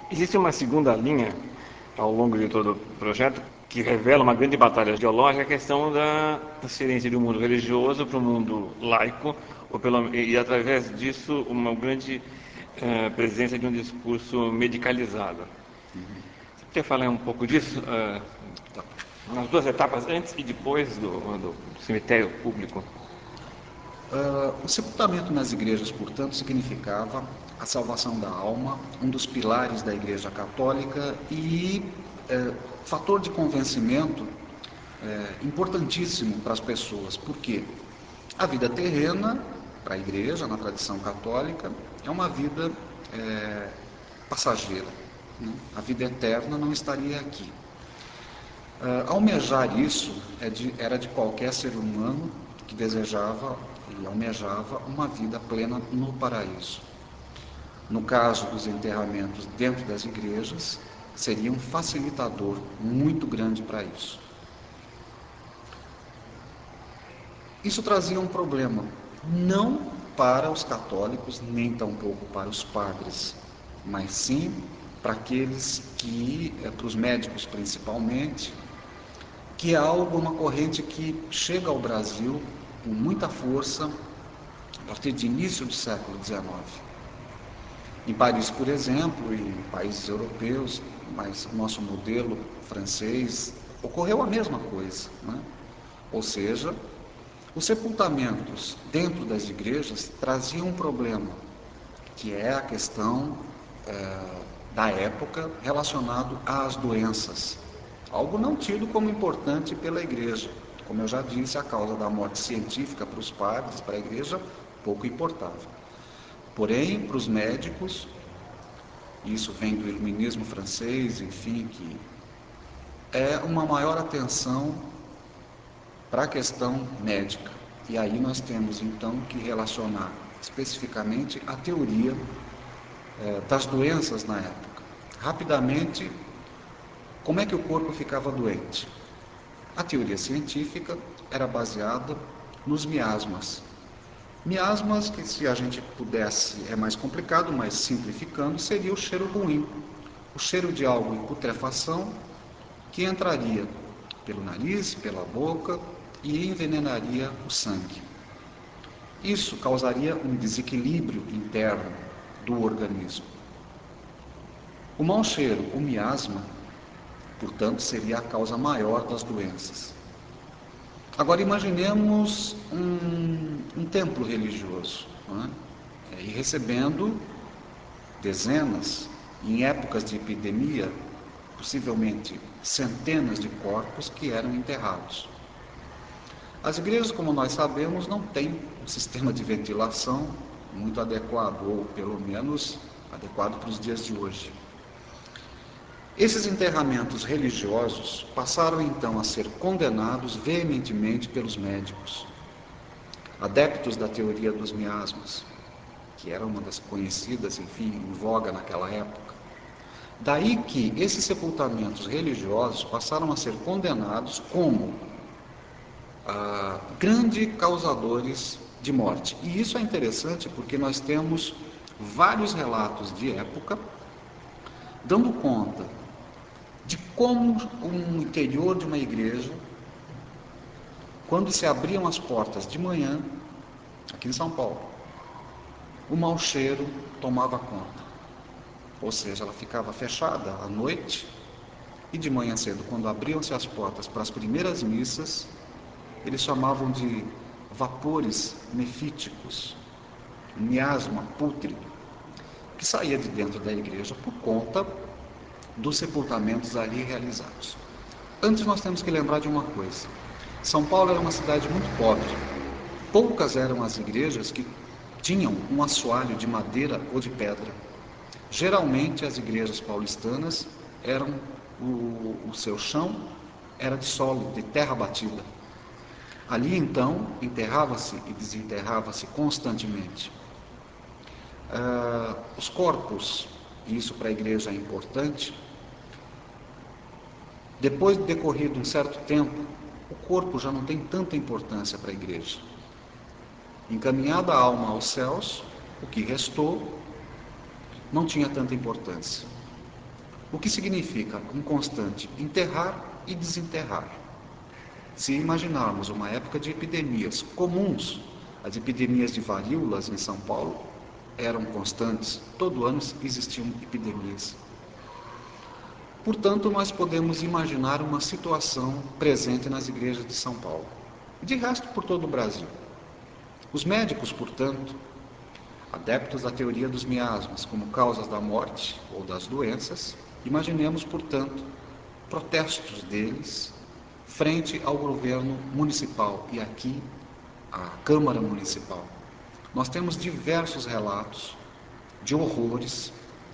Existe uma segunda linha ao longo de todo o projeto que revela uma grande batalha ideológica, a questão da transferência do mundo religioso para o mundo laico, e através disso uma grande presença de um discurso medicalizado. Você podia falar um pouco disso, Tá. nas duas etapas, antes e depois do cemitério público? O sepultamento nas igrejas, portanto, significava a salvação da alma, um dos pilares da Igreja Católica e fator de convencimento importantíssimo para as pessoas. Por quê? A vida terrena, para a Igreja, na tradição católica, é uma vida passageira. Né? A vida eterna não estaria aqui. Almejar isso era de qualquer ser humano que desejava e almejava uma vida plena no paraíso. No caso dos enterramentos dentro das igrejas, seria um facilitador muito grande para isso. Isso trazia um problema, não para os católicos, nem tampouco para os padres, mas sim para aqueles para os médicos principalmente, que é algo, uma corrente que chega ao Brasil com muita força a partir de início do século XIX. Em Paris, por exemplo, e em países europeus, mas o nosso modelo francês, ocorreu a mesma coisa. Né? Ou seja, os sepultamentos dentro das igrejas traziam um problema, que é a questão da época relacionado às doenças. Algo não tido como importante pela igreja. Como eu já disse, a causa da morte científica para os padres, para a igreja, pouco importava. Porém, para os médicos, isso vem do iluminismo francês, enfim, que é uma maior atenção para a questão médica. E aí nós temos então que relacionar especificamente a teoria das doenças na época. Rapidamente, como é que o corpo ficava doente? A teoria científica era baseada nos miasmas. Miasmas que, se a gente pudesse, é mais complicado, mas simplificando, seria o cheiro ruim. O cheiro de algo em putrefação que entraria pelo nariz, pela boca e envenenaria o sangue. Isso causaria um desequilíbrio interno do organismo. O mau cheiro, o miasma, portanto, seria a causa maior das doenças. Agora imaginemos um templo religioso, não é? E recebendo dezenas, em épocas de epidemia, possivelmente centenas de corpos que eram enterrados. As igrejas, como nós sabemos, não têm um sistema de ventilação muito adequado, ou pelo menos adequado para os dias de hoje. Esses enterramentos religiosos passaram então a ser condenados veementemente pelos médicos, adeptos da teoria dos miasmas, que era uma das conhecidas, enfim, em voga naquela época. Daí que esses sepultamentos religiosos passaram a ser condenados como grandes causadores de morte. E isso é interessante porque nós temos vários relatos de época dando conta de como um interior de uma igreja, quando se abriam as portas de manhã, aqui em São Paulo, o mau cheiro tomava conta. Ou seja, ela ficava fechada à noite e de manhã cedo, quando abriam-se as portas para as primeiras missas, eles chamavam de vapores nefíticos, miasma pútrido, que saía de dentro da igreja por conta dos sepultamentos ali realizados. Antes nós temos que lembrar de uma coisa. São Paulo era uma cidade muito pobre. Poucas eram as igrejas que tinham um assoalho de madeira ou de pedra. Geralmente as igrejas paulistanas eram o seu chão era de solo, de terra batida. Ali então enterrava-se e desenterrava-se constantemente. Os corpos, e isso para a igreja é importante, depois de decorrido um certo tempo, o corpo já não tem tanta importância para a igreja. Encaminhada a alma aos céus, o que restou não tinha tanta importância. O que significa um constante enterrar e desenterrar. Se imaginarmos uma época de epidemias comuns, as epidemias de varíolas em São Paulo eram constantes, todo ano existiam epidemias. Portanto, nós podemos imaginar uma situação presente nas igrejas de São Paulo, e de resto por todo o Brasil. Os médicos, portanto, adeptos da teoria dos miasmas como causas da morte ou das doenças, imaginemos, portanto, protestos deles frente ao governo municipal e aqui à Câmara Municipal. Nós temos diversos relatos de horrores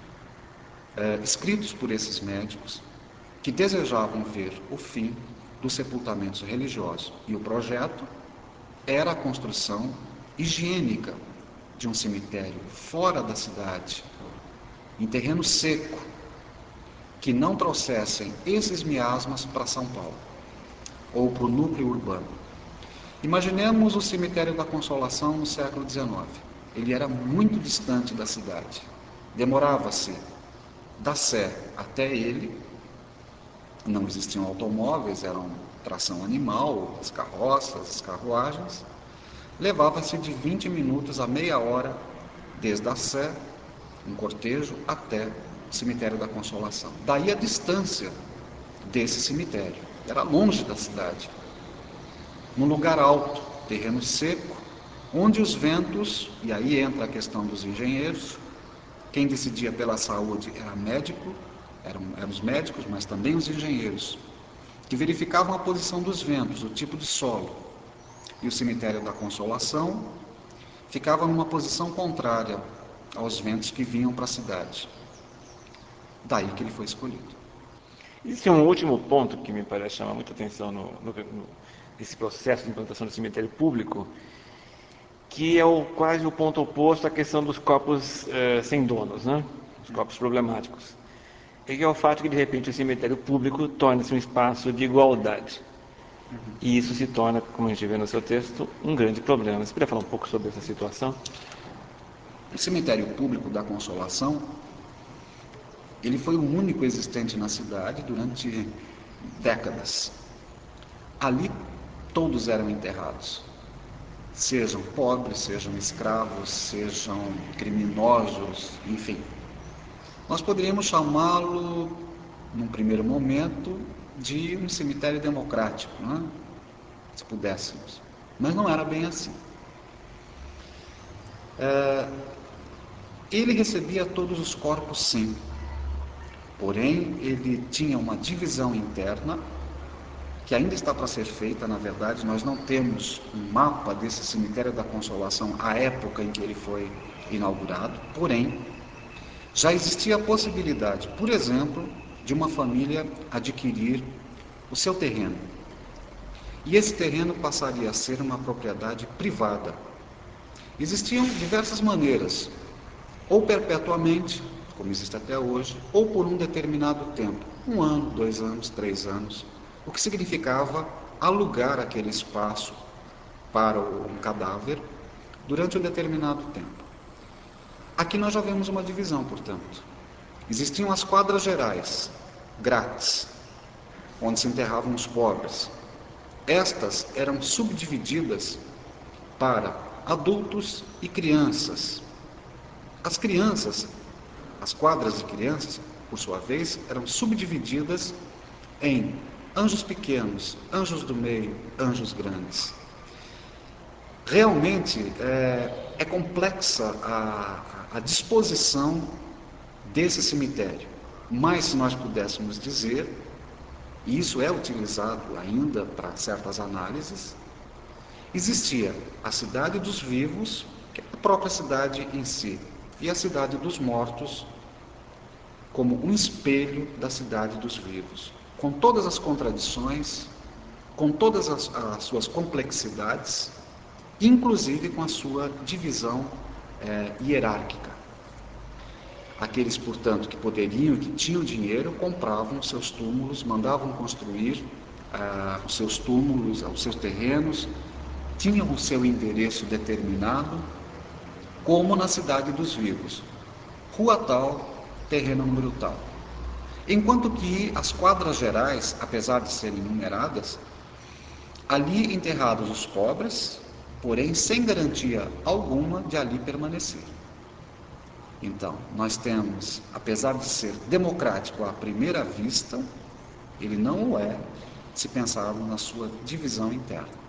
escritos por esses médicos que desejavam ver o fim dos sepultamentos religiosos. E o projeto era a construção higiênica de um cemitério fora da cidade, em terreno seco, que não trouxessem esses miasmas para São Paulo ou para o núcleo urbano. Imaginemos o cemitério da Consolação no século XIX. Ele era muito distante da cidade. Demorava-se da Sé até ele, não existiam automóveis, eram tração animal, as carroças, as carruagens. Levava-se de 20 minutos a meia hora desde a Sé, um cortejo, até o cemitério da Consolação. Daí a distância desse cemitério. Era longe da cidade. Num lugar alto, terreno seco, onde os ventos, e aí entra a questão dos engenheiros, quem decidia pela saúde era médico, eram os médicos, mas também os engenheiros, que verificavam a posição dos ventos, o tipo de solo. E o cemitério da Consolação ficava numa posição contrária aos ventos que vinham para a cidade. Daí que ele foi escolhido. Existe um último ponto que me parece chamar muita atenção nesse processo de implantação do cemitério público, que é quase o ponto oposto à questão dos corpos sem donos, né? Os corpos problemáticos. E que é o fato que, de repente, o cemitério público torna-se um espaço de igualdade. E isso se torna, como a gente vê no seu texto, um grande problema. Você poderia falar um pouco sobre essa situação? O cemitério público da Consolação, ele foi o único existente na cidade durante décadas. Ali todos eram enterrados. Sejam pobres, sejam escravos, sejam criminosos, enfim. Nós poderíamos chamá-lo, num primeiro momento, de um cemitério democrático, não é? Se pudéssemos. Mas não era bem assim. Ele recebia todos os corpos, sim. Porém, ele tinha uma divisão interna que ainda está para ser feita. Na verdade, nós não temos um mapa desse cemitério da Consolação à época em que ele foi inaugurado. Porém, já existia a possibilidade, por exemplo, de uma família adquirir o seu terreno. E esse terreno passaria a ser uma propriedade privada. Existiam diversas maneiras, ou perpetuamente, como existe até hoje, ou por um determinado tempo, 1 ano, 2 anos, 3 anos, o que significava alugar aquele espaço para um cadáver durante um determinado tempo. Aqui nós já vemos uma divisão, portanto. Existiam as quadras gerais, grátis, onde se enterravam os pobres. Estas eram subdivididas para adultos e crianças. As crianças, as quadras de crianças, por sua vez, eram subdivididas em anjos pequenos, anjos do meio, anjos grandes. Realmente é complexa a disposição desse cemitério, mas se nós pudéssemos dizer, e isso é utilizado ainda para certas análises, existia a cidade dos vivos, que é a própria cidade em si, e a cidade dos mortos como um espelho da cidade dos vivos, com todas as contradições, com todas as suas complexidades, inclusive com a sua divisão hierárquica. Aqueles, portanto, que poderiam e que tinham dinheiro, compravam os seus túmulos, mandavam construir os seus túmulos, os seus terrenos, tinham o seu endereço determinado, como na cidade dos vivos. Rua tal, terreno número tal. Enquanto que as quadras gerais, apesar de serem numeradas, ali enterrados os pobres, porém sem garantia alguma de ali permanecer. Então, nós temos, apesar de ser democrático à primeira vista, ele não o é se pensarmos na sua divisão interna.